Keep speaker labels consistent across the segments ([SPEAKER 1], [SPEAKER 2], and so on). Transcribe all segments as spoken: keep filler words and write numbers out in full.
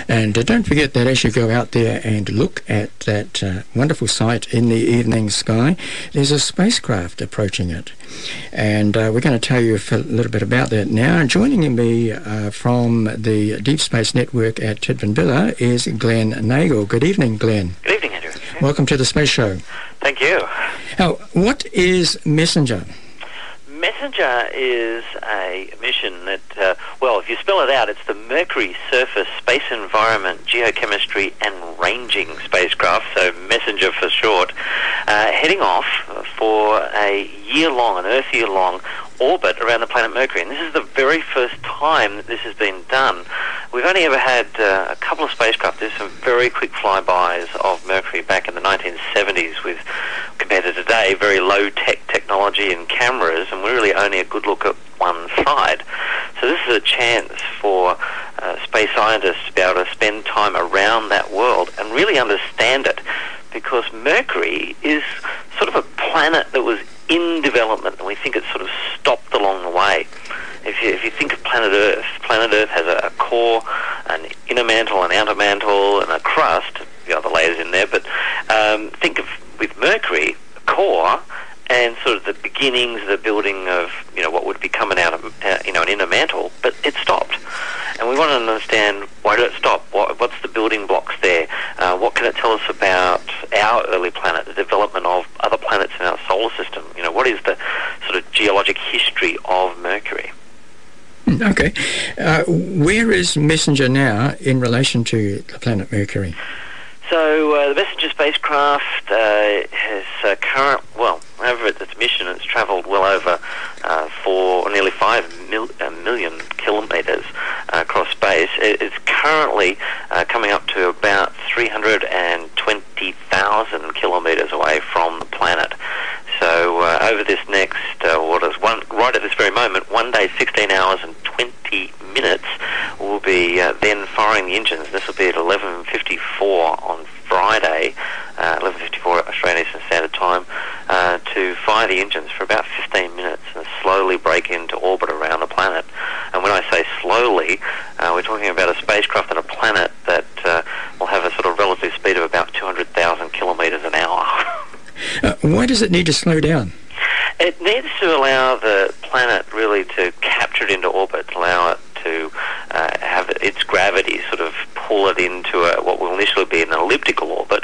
[SPEAKER 1] And uh, don't forget that as you go out there and look at that uh, wonderful sight in the evening sky, there's a spacecraft approaching it. And uh, we're going to tell you a little bit about that now. And joining me uh, from the Deep Space Network at Tidbinbilla is Glenn Nagle. Good evening, Glenn.
[SPEAKER 2] Good evening, Andrew.
[SPEAKER 1] Welcome to the Space Show.
[SPEAKER 2] Thank you.
[SPEAKER 1] Now, what is MESSENGER?
[SPEAKER 2] MESSENGER is a mission that, uh, well, if you spell it out, it's the Mercury Surface Space Environment Geochemistry and Ranging Spacecraft, so MESSENGER for short, uh, heading off for a year-long, an Earth year-long orbit around the planet Mercury. And this is the very first time that this has been done. We've only ever had uh, a couple of spacecraft. There's some very quick flybys of Mercury back in the nineteen seventies with, compared to today, very low-tech technology and cameras, and we're really only a good look at one side. So this is a chance for uh, space scientists to be able to spend time around that world and really understand it, because Mercury is sort of a planet that was in development, and we think it's sort of stopped along the way. If you, if you think of planet Earth, planet Earth has a, a core, an inner mantle, an outer mantle, and a crust, the other layers in there, but um, think of, with Mercury, a core, and sort of the beginnings, the building of, you know, what would become an outer, uh, you know, an inner mantle, but it stopped. And we want to understand, why did it stop? What, what's the building blocks there? Uh, what can it tell us about our early planet, the development of other planets in our solar system? You know, what is the sort of geologic history of Mercury?
[SPEAKER 1] Okay. Uh, where is MESSENGER now in relation to the planet Mercury?
[SPEAKER 2] So uh, the MESSENGER spacecraft uh, has uh, current, well, over its mission, it's travelled well over uh, for nearly five mil, uh, million kilometres uh, across space. It, it's currently uh, coming up to about three hundred twenty thousand kilometres away from the planet. So uh, over this next, uh, what is one, right at this very moment, one day, sixteen hours and twenty minutes, we'll be uh, then firing the engines. This will be at eleven fifty-four on Friday, uh, eleven fifty-four Australian Eastern Standard Time, uh, to fire the engines for about fifteen minutes and slowly break into orbit around the planet. And when I say slowly, uh, we're talking about a spacecraft and a planet that uh, will have a sort of relative speed of about two hundred thousand kilometres an hour.
[SPEAKER 1] Uh, why does it need to slow down?
[SPEAKER 2] It needs to allow the planet really to capture it into orbit, allow it to uh, have its gravity sort of pull it into a, what will initially be an elliptical orbit,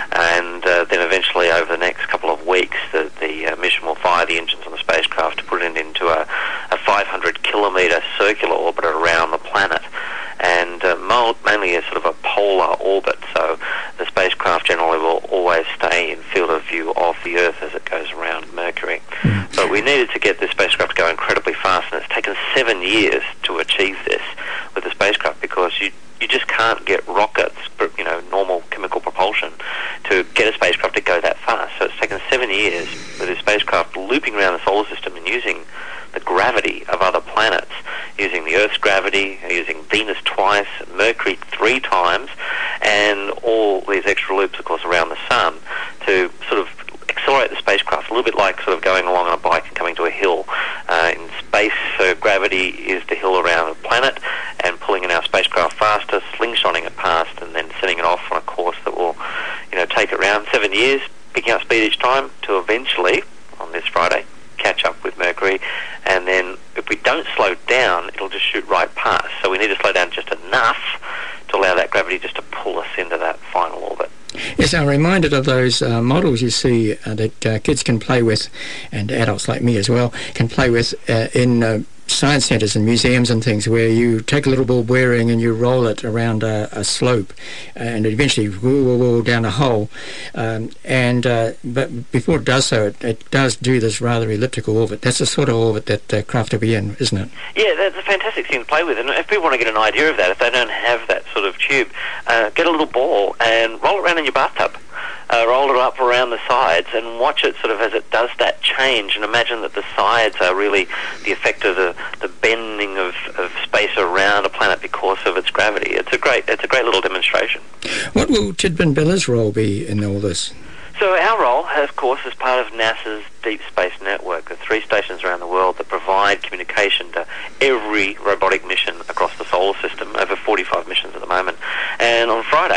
[SPEAKER 2] and uh, then eventually over the next couple of weeks the, the uh, mission will fire the engines on the spacecraft to put it into a, a five hundred kilometre circular orbit around the planet, and uh, mainly a sort of a polar orbit, so the spacecraft generally will always stay in field of view of the Earth as it goes around Mercury. Mm. But we needed to get this spacecraft to go incredibly fast, and it's taken seven years to achieve this with the spacecraft, because you you just can't get rockets, you know, normal chemical propulsion, to get a spacecraft to go that fast. So it's taken seven years with this spacecraft looping around the solar system and using the gravity of other planets, using the Earth's gravity, using Venus twice, Mercury three times, and all these extra loops, of course, around the Sun, to sort of accelerate the spacecraft, a little bit like sort of going along on a bike and coming to a hill. Uh, in space, so gravity is the hill around the planet, and pulling in our spacecraft faster, slingshotting it past, and then setting it off on a course that will, you know, take it around seven years, picking up speed each time, to eventually, on this Friday, catch up with Mercury. And then if we don't slow down, it'll just shoot right past. So we need to slow down just enough to allow that gravity just to pull us into that final orbit.
[SPEAKER 1] Yes, I'm reminded of those uh, models you see uh, that uh, kids can play with, and adults like me as well, can play with uh, in uh, science centres and museums and things, where you take a little ball bearing and you roll it around a, a slope, and eventually whoo, whoo, whoo, down a hole. Um, and uh, but before it does so, it, it does do this rather elliptical orbit. That's the sort of orbit that uh, craft will be in, isn't it?
[SPEAKER 2] Yeah, that's a fantastic thing to play with. And if people want to get an idea of that, if they don't have that sort of tube, uh, get a little ball and roll it around in your bathtub. Uh, roll it up around the sides and watch it sort of as it does that change, and imagine that the sides are really the effect of the, the bending of, of space around a planet because of its gravity. It's a great it's a great little demonstration.
[SPEAKER 1] What will Tidbinbilla's role be in all this?
[SPEAKER 2] So our role, of course, is part of NASA's Deep Space Network, the three stations around the world that provide communication to every robotic mission across the solar system, over forty-five missions at the moment. And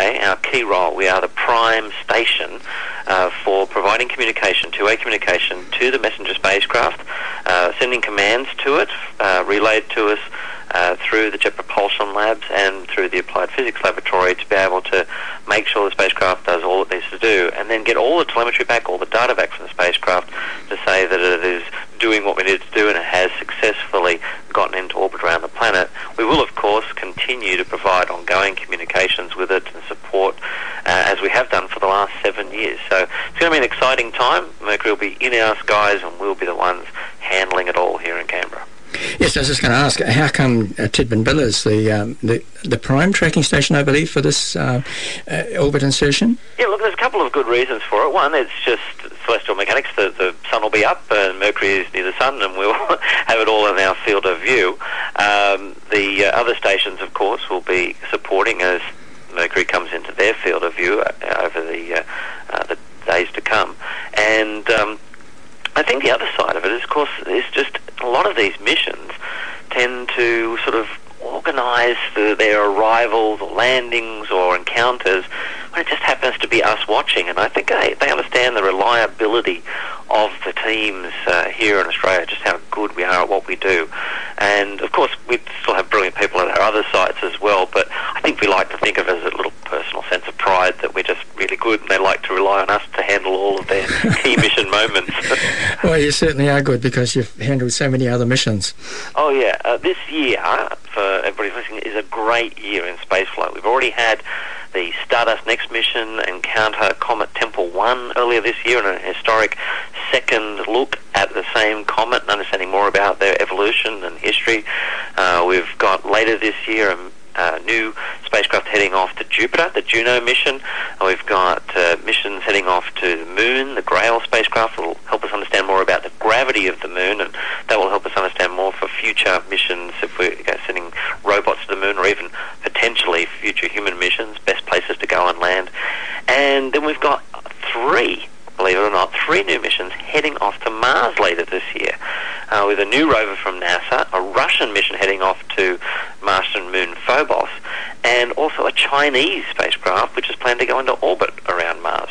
[SPEAKER 2] play our key role. We are the prime station uh, for providing communication, two-way communication to the messenger spacecraft, uh, sending commands to it, uh, relayed to us uh, through the Jet Propulsion Labs and through the Applied Physics Laboratory to be able to make sure the spacecraft does all it needs to do, and then get all the telemetry back, all the data back from the spacecraft to say that it is doing what we need to do and it has successfully gotten into orbit around the planet. We will, of course, continue to provide ongoing communications with it and support uh, as we have done for the last seven years. So it's going to be an exciting time. Mercury will be in our skies and we'll be the ones handling it all here in Canberra.
[SPEAKER 1] Yes, I was just going to ask, how come uh, Tidbinbilla is the, um, the the prime tracking station, I believe, for this uh, uh, orbit insertion?
[SPEAKER 2] Yeah, look, there's a couple of good reasons for it. One, it's just celestial mechanics. The, the sun will be up and Mercury is near the sun and we'll have it all in our field of view. Um, the uh, other stations, of course, will be supporting as Mercury comes into their field of view uh, over the, uh, uh, the days to come. And um, I think the other side of it is, of course, is just a lot of these missions tend to sort of organise the, their arrivals or landings or encounters when it just happens to be us watching. And I think they, they understand the reliability of the teams uh, here in Australia, just how good we are at what we do. And, of course, we still have brilliant people at our other sites as well, but I think we like to think of it as a little personal sense of pride that we're just really good and they like to rely on us to handle all of their key mission moments.
[SPEAKER 1] Well, you certainly are good because you've handled so many other missions.
[SPEAKER 2] Oh, yeah. Uh, this year, for everybody listening, is a great year in spaceflight. We've already had the Stardust Next mission encounter Comet Tempel one earlier this year, and a historic second look at the same comet and understanding more about their evolution and history. Uh, we've got later this year a uh, new spacecraft heading off to Jupiter, the Juno mission. And we've got uh, missions heading off to the Moon, the Grail spacecraft will help us understand more about the gravity of the Moon, and that will help us understand more for future missions if we're you know, sending robots to the Moon, or even potentially future human missions, best places to go and land. And then we've got three, believe it or not, three new missions heading off to Mars later this year, uh, with a new rover from NASA, a Russian mission heading off to Martian moon Phobos, and also a Chinese spacecraft which is planned to go into orbit around Mars.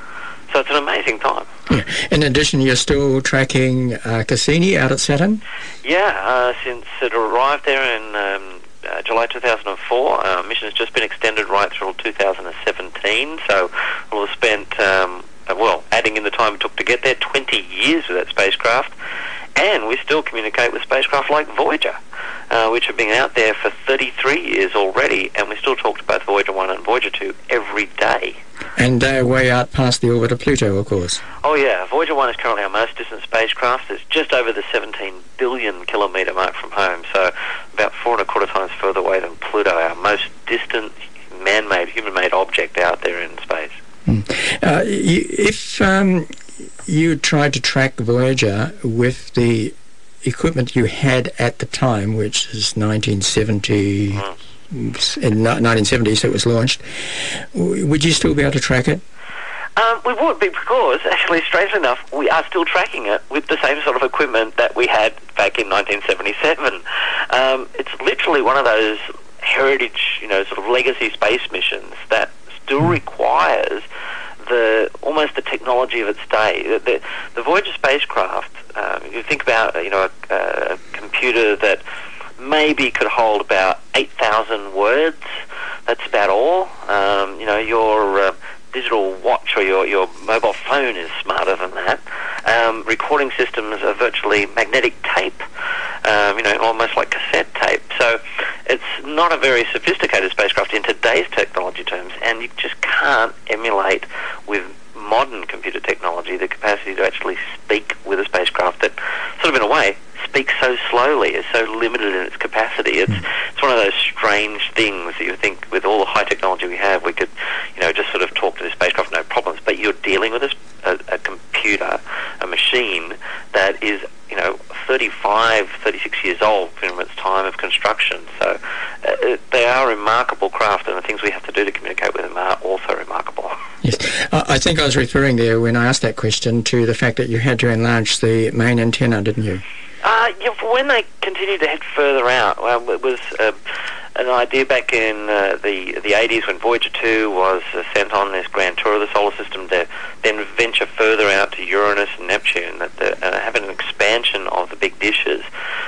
[SPEAKER 2] So it's an amazing time.
[SPEAKER 1] Yeah. In addition, you're still tracking uh, Cassini out at Saturn?
[SPEAKER 2] Yeah, uh, since it arrived there in um, uh, July two thousand four, uh, mission has just been extended right through two thousand seventeen, so we'll have spent, um, uh, well, adding in the time it took to get there, twenty years with that spacecraft, and we still communicate with spacecraft like Voyager, uh, which have been out there for thirty-three years already, and we still talk to both Voyager one and Voyager two every day.
[SPEAKER 1] And they're way out past the orbit of Pluto, of course.
[SPEAKER 2] Oh, yeah. Voyager one is currently our most distant spacecraft. It's just over the seventeen billion kilometre mark from home, so about four and a quarter times further away than Pluto, our most distant man-made, human-made object out there in space.
[SPEAKER 1] Mm. Uh, you, if um, you tried to track Voyager with the equipment you had at the time, which is nineteen seventy... Mm. In nineteen seventy, so it was launched, would you still be able to track it?
[SPEAKER 2] Um, we would, because, actually, strangely enough, we are still tracking it with the same sort of equipment that we had back in nineteen seventy-seven. Um, it's literally one of those heritage, you know, sort of legacy space missions that still requires the almost the technology of its day. The, the, the Voyager spacecraft, um, you think about, you know, a, a computer that maybe could hold about eight thousand words. That's about all. Um, you know, your uh, digital watch or your, your mobile phone is smarter than that. Um, recording systems are virtually magnetic tape, um, you know, almost like cassette tape. So it's not a very sophisticated spacecraft in today's technology terms, and you just can't emulate with modern computer technology the capacity to actually speak with a spacecraft that sort of, in a way, speaks so slowly, is so limited in its capacity. It's it's one of those strange things that you think with all the high technology we have, we could, you know, just sort of talk to the spacecraft, no problems. But you're dealing with a, a, a computer, a machine that is, you know, thirty-five, thirty-six years old from its time of construction. So uh, they are remarkable craft, and the things we have to do to communicate with them are also remarkable.
[SPEAKER 1] Yes. Uh, I think I was referring there, when I asked that question, to the fact that you had to enlarge the main antenna, didn't you?
[SPEAKER 2] Uh, yeah, when they continued to head further out, well, it was uh, an idea back in uh, the the eighties when Voyager two was uh, sent on this grand tour of the solar system to then venture further out to Uranus and Neptune, that they're uh, having an expansion of the big dishes.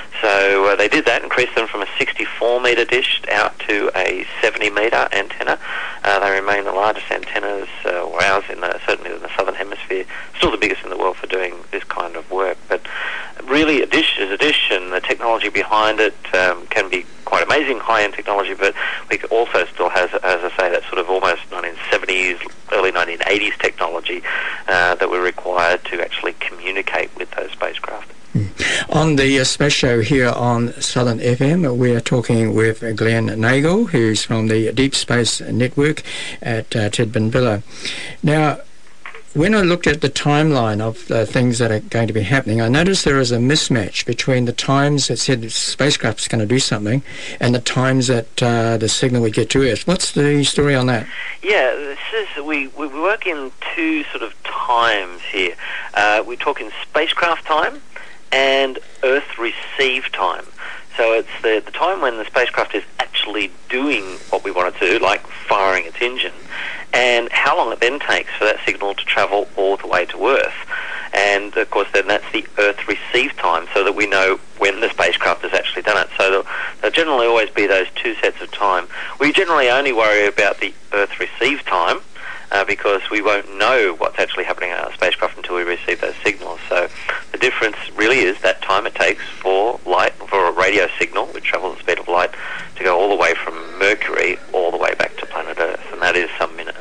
[SPEAKER 2] So uh, they did that, increased them from a sixty-four metre dish out to a seventy metre antenna. Uh, they remain the largest antennas, uh, or ours, in the, certainly in the southern hemisphere. Still the biggest in the world for doing this kind of work. But really, a dish is a dish, and the technology behind it um, can be quite amazing, high-end technology, but we also still has, as I say, that sort of almost nineteen seventies, early nineteen eighties technology uh, that we're required to actually communicate with those spacecraft.
[SPEAKER 1] On the uh, space show here on Southern F M, we're talking with Glenn Nagle, who's from the Deep Space Network at uh, Tidbinbilla. Now, when I looked at the timeline of uh, things that are going to be happening, I noticed there is a mismatch between the times that said the spacecraft is going to do something and the times that uh, the signal would get to Earth. What's the story on that?
[SPEAKER 2] Yeah, this is we, we work in two sort of times here. Uh, we talk in spacecraft time and Earth receive time. So it's the, the time when the spacecraft is actually doing what we want it to do, like firing its engine, and how long it then takes for that signal to travel all the way to Earth. And, of course, then that's the Earth receive time, so that we know when the spacecraft has actually done it. So there'll, there'll generally always be those two sets of time. We generally only worry about the Earth receive time, Uh, because we won't know what's actually happening in our spacecraft until we receive those signals. So the difference really is that time it takes for light, for a radio signal, which travels at the speed of light, to go all the way from Mercury all the way back to planet Earth, and that is some minutes.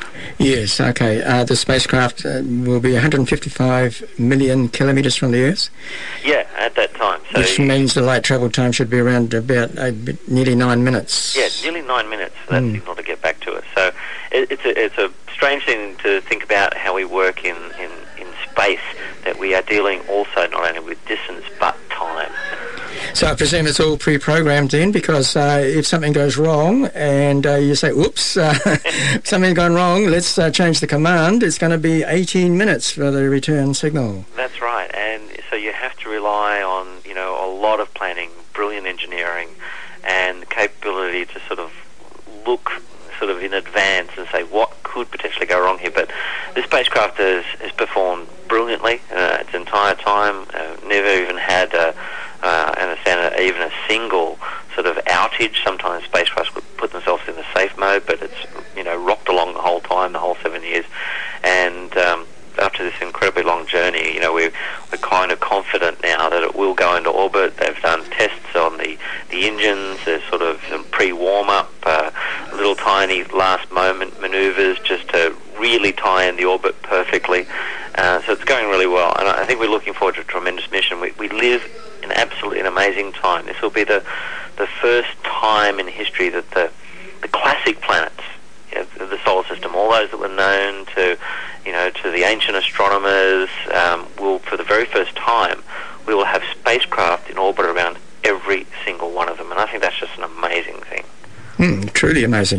[SPEAKER 1] Yes, okay. Uh, the spacecraft uh, will be one hundred fifty-five million kilometres from the Earth?
[SPEAKER 2] Yeah, at that time. So
[SPEAKER 1] Which means the light travel time should be around about uh, nearly nine minutes.
[SPEAKER 2] Yeah, nearly nine minutes for that mm. signal to get back to us. So it, it's, a, it's a strange thing to think about how we work in, in, in space, that we are dealing also not only with distance but time.
[SPEAKER 1] So I presume it's all pre-programmed then, because uh, if something goes wrong and uh, you say, oops, uh, something's gone wrong, let's uh, change the command, it's going to be eighteen minutes for the return signal.
[SPEAKER 2] That's right, and so you have to rely on, you know, a lot of planning, brilliant engineering, and the capability to sort of look sort of in advance and say what could potentially go wrong here. But the spacecraft has, has performed brilliantly uh, its entire time, uh, never even had a Uh, I understand uh, even a single sort of outage. Sometimes spacecrafts would put themselves in the safe mode, but it's, you know, rocked along the whole time, the whole seven years. And um, after this incredibly long journey, you know, we, we're kind of confident now that it will go into orbit. They've done tests on the, the engines. There's sort of some pre-warm-up, uh, little tiny last-moment manoeuvres just to really tie in the orbit perfectly. Uh, so it's going really well. And I think we're looking forward to a tremendous mission. We, we live in absolutely an amazing time. This will be the the first time in history that the the classic planets, you know, the solar system, all those that were known to, you know, to the ancient astronomers, um, will, for the very first time, we will have spacecraft in orbit around every single one of them. And I think that's just an amazing thing.
[SPEAKER 1] Mm, truly amazing.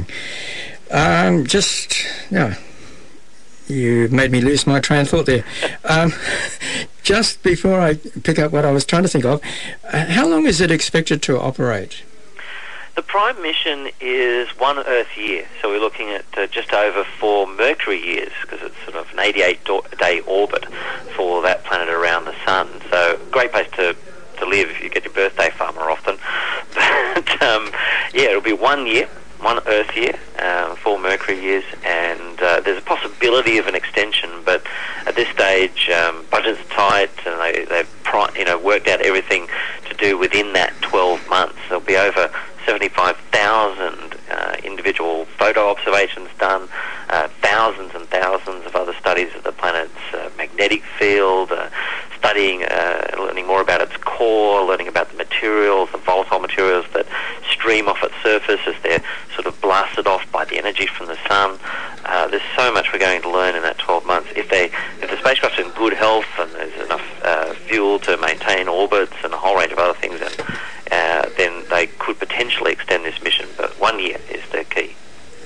[SPEAKER 1] Um, just, yeah. You made me lose my train of thought there. Um, just before I pick up what I was trying to think of, uh, how long is it expected to operate?
[SPEAKER 2] The prime mission is one Earth year, so we're looking at uh, just over four Mercury years, because it's sort of an eighty-eight day orbit for that planet around the Sun. So great place to, to live if you get your birthday far more often. But um, yeah, it'll be one year. One Earth year, um, four Mercury years, and uh, there's a possibility of an extension, but at this stage, um, budgets are tight, and they, they've pri- you know, worked out everything to do within that twelve months. There'll be over seventy-five thousand uh, individual photo observations done, uh, thousands and thousands of other studies of the planet's uh, magnetic field, uh, studying, uh, learning more about its core, learning about the materials, the volatile materials that stream off its surface as they're sort of blasted off by the energy from the sun. Uh, there's so much we're going to learn in that twelve months. If they, if the spacecraft's in good health and there's enough uh, fuel to maintain orbits and a whole range of other things, and uh, then they could potentially extend this mission. But one year is the key.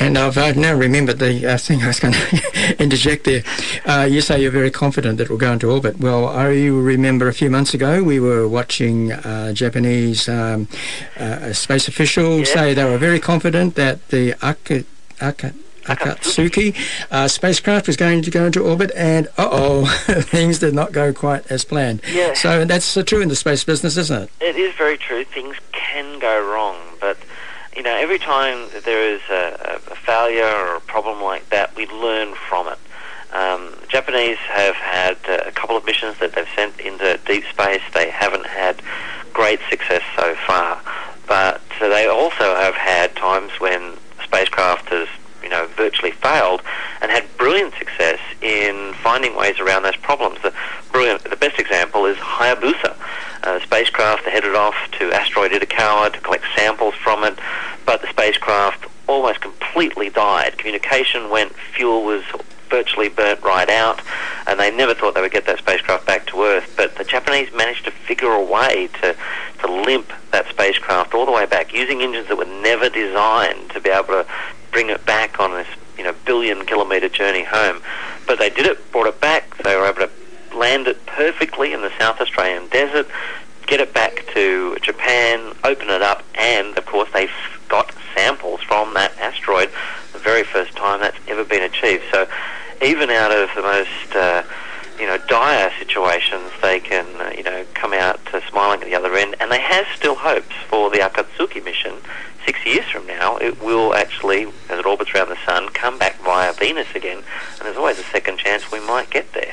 [SPEAKER 1] And I've, I've now remembered the uh, thing I was going to interject there. Uh, you say you're very confident that it will go into orbit. Well, I remember a few months ago we were watching uh, Japanese um, uh, space officials
[SPEAKER 2] yes.
[SPEAKER 1] say they were very confident that the Aka, Aka, Akatsuki uh, spacecraft was going to go into orbit, and uh-oh, things did not go quite as planned.
[SPEAKER 2] Yeah.
[SPEAKER 1] So that's uh, true in the space business, isn't it?
[SPEAKER 2] It is very true. Things can go wrong, but you know, every time that there is a, a failure or a problem like that, we learn from it. Um, the Japanese have had uh, a couple of missions that they've sent into deep space. They haven't had great success so far, but uh, they also have had times when spacecraft has, you know, virtually failed and had brilliant success in finding ways around those problems. The brilliant, the best example is Hayabusa, a spacecraft that headed off to asteroid Itokawa to collect samples from it, but the spacecraft almost completely died. Communication went, fuel was virtually burnt right out, and they never thought they would get that spacecraft back to Earth. But the Japanese managed to figure a way to, to limp that spacecraft all the way back, using engines that were never designed to be able to bring it back on this, you know, billion kilometre journey home. But they did it, brought it back. They were able to land it perfectly in the South Australian desert, get it back to Japan, open it up, and of course they got samples from that asteroid the very first time that's ever been achieved. So even out of the most uh, you know, dire situations, they can uh, you know, come out uh, smiling at the other end, and they have still hopes for the Akatsuki mission. Six years from now, it will actually, as it orbits around the sun, come back via Venus again, and there's always a second chance we might get there.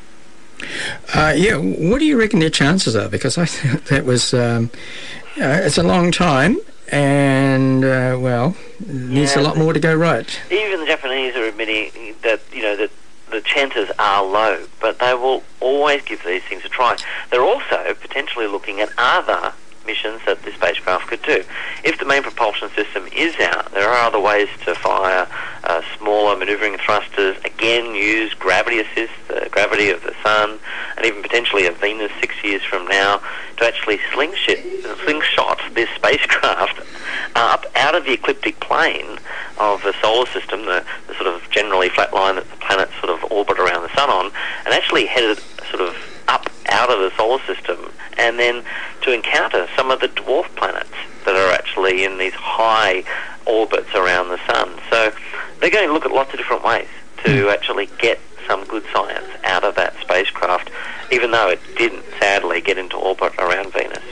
[SPEAKER 1] Uh, yeah, what do you reckon their chances are? Because I think that was, um, uh, it's a long time, and, uh, well, needs
[SPEAKER 2] yeah,
[SPEAKER 1] a lot more to go right.
[SPEAKER 2] Even the Japanese are admitting that, you know, that the chances are low, but they will always give these things a try. They're also potentially looking at other missions that the spacecraft could do. If the main propulsion system is out, there are other ways to fire uh, smaller manoeuvring thrusters, again use gravity assist, the gravity of the sun, and even potentially a Venus six years from now, to actually slingshot, slingshot this spacecraft up out of the ecliptic plane of the solar system, the, the sort of generally flat line that the planets sort of orbit around the sun on, and actually headed sort of up out of the solar system, and then to encounter some of the dwarf planets that are actually in these high orbits around the sun. So they're going to look at lots of different ways to actually get some good science out of that spacecraft, even though it didn't sadly get into orbit around Venus.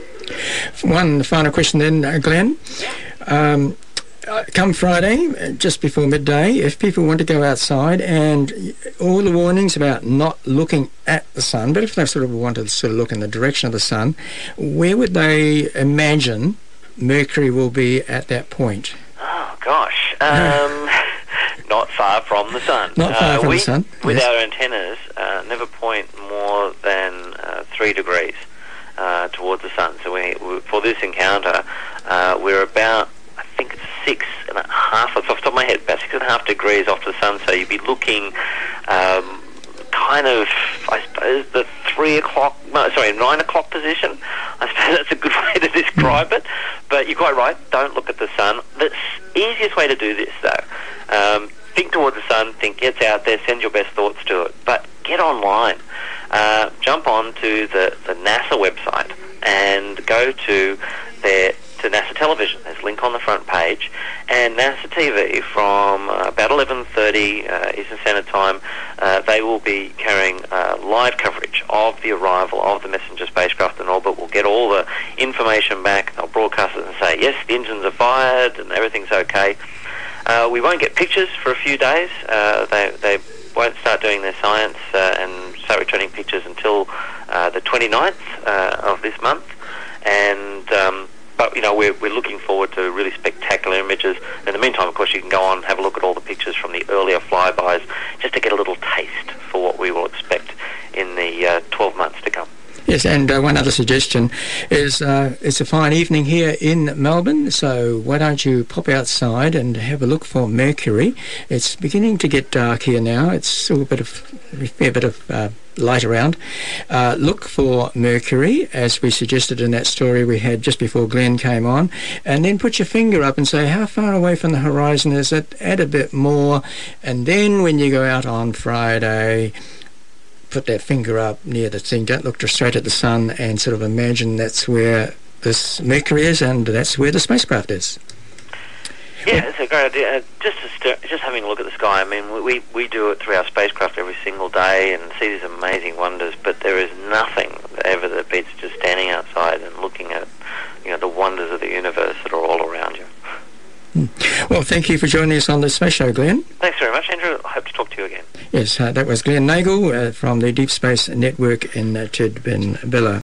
[SPEAKER 1] One final question then, uh, Glenn. Um, Uh, come Friday, just before midday, if people want to go outside, and all the warnings about not looking at the sun, but if they sort of want to sort of look in the direction of the sun, where would they imagine Mercury will be at that point?
[SPEAKER 2] Oh, gosh. Um, not far from the sun.
[SPEAKER 1] Not far
[SPEAKER 2] uh,
[SPEAKER 1] from
[SPEAKER 2] we,
[SPEAKER 1] the sun,
[SPEAKER 2] with
[SPEAKER 1] yes.
[SPEAKER 2] our antennas, uh, never point more than uh, three degrees uh, towards the sun. So we, we, for this encounter, uh, we're about, I think it's six and a half, off the top of my head, about six and a half degrees off the sun. So you'd be looking um, kind of, I suppose, the three o'clock, no, sorry, nine o'clock position. I suppose that's a good way to describe it. But you're quite right, don't look at the sun. The easiest way to do this, though, um, think towards the sun, think it's out there, send your best thoughts to it. But get online. Uh, jump on to the, the NASA website and go to their to NASA Television. There's a link on the front page, and NASA T V from uh, about eleven thirty uh, Eastern Standard Time, uh, they will be carrying uh, live coverage of the arrival of the Messenger spacecraft in orbit. We'll get all the information back. They'll broadcast it and say, yes, the engines are fired and everything's okay. Uh, we won't get pictures for a few days. Uh, they, they won't start doing their science uh, and start returning pictures until uh, the twenty-ninth uh, of this month. And um, But, you know, we're, we're looking forward to really spectacular images. In the meantime, of course, you can go on and have a look at all the pictures from the earlier flybys just to get a little taste for what we will expect in the uh, twelve months to come.
[SPEAKER 1] Yes, Yes, and uh, one other suggestion is uh, it's a fine evening here in Melbourne, so why don't you pop outside and have a look for Mercury. It's beginning to get dark here now. It's still a bit of a fair bit of uh, light around. Uh, look for Mercury, as we suggested in that story we had just before Glenn came on, and then put your finger up and say how far away from the horizon is it. Add a bit more, and then when you go out on Friday, put that finger up near the thing. Don't look just straight at the sun, and sort of imagine that's where this Mercury is, and that's where the spacecraft is.
[SPEAKER 2] Yeah, it's a great idea. Uh, just to st- just having a look at the sky. I mean, we we do it through our spacecraft every single day and see these amazing wonders. But there is nothing ever that beats just standing outside and looking at, you know, the wonders of the universe that are all around you.
[SPEAKER 1] Well, thank you for joining us on the Space Show, Glenn.
[SPEAKER 2] Thanks very much, Andrew. I hope to talk to you again.
[SPEAKER 1] Yes, uh, that was Glenn Nagle uh, from the Deep Space Network in uh, Tidbinbilla.